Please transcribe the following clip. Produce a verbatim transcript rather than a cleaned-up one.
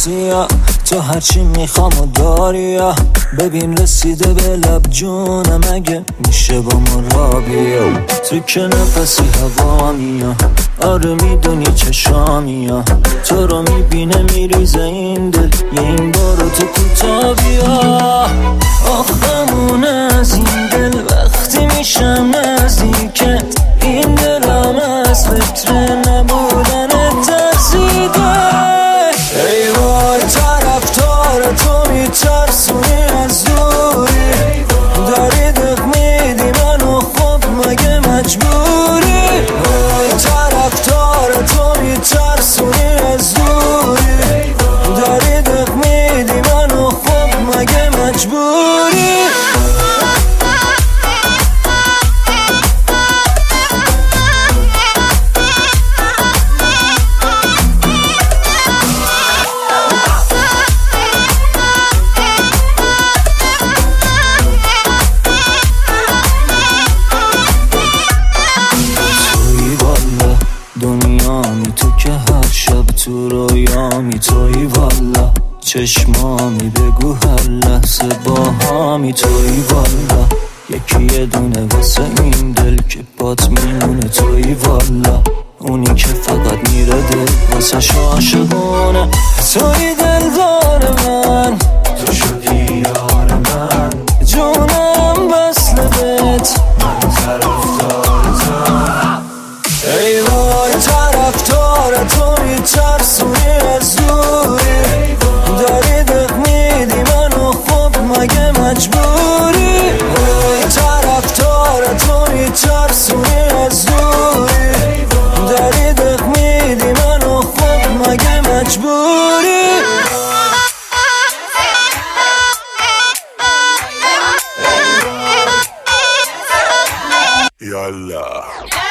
راسیا تو هرچی میخوام و داریا ببین رسیده به لب جونم اگه میشه با ما را بیا تو که نفسی هوا میا آره میدونی چشامیا تو رو میبینه میریزه این دل یه این بارو تو کوتا بیا آخمون از این دل وقتی میشم نزدیکت این دلم از فکر نبودن ترسیده ای وای طرفدار تو میترسونی از دوری داری دق میدی منو خب مگه مجبوری وای طرفدار تو میترسونی از دوری داری دق میدی منو خب مگه مجبوری دنیامی تو که هر شب تو رویامی توی والا چشمامی بگو هر لحظه با هامی توی والا یکی یه دونه واسه این دل که بات میمونه توی والا اونی که فقط میره دل واسه عاشقونه توی دلدار من تو شدی یار من جونم بسله بهت من طرفدارتم ای وای طرفدار تو میترسونی از دوری داری دق میدی منو خب مگه مجبوری ای طرفدار تو میترسونی از دوری داری دق میدی منو خب مگه مجبوری یالا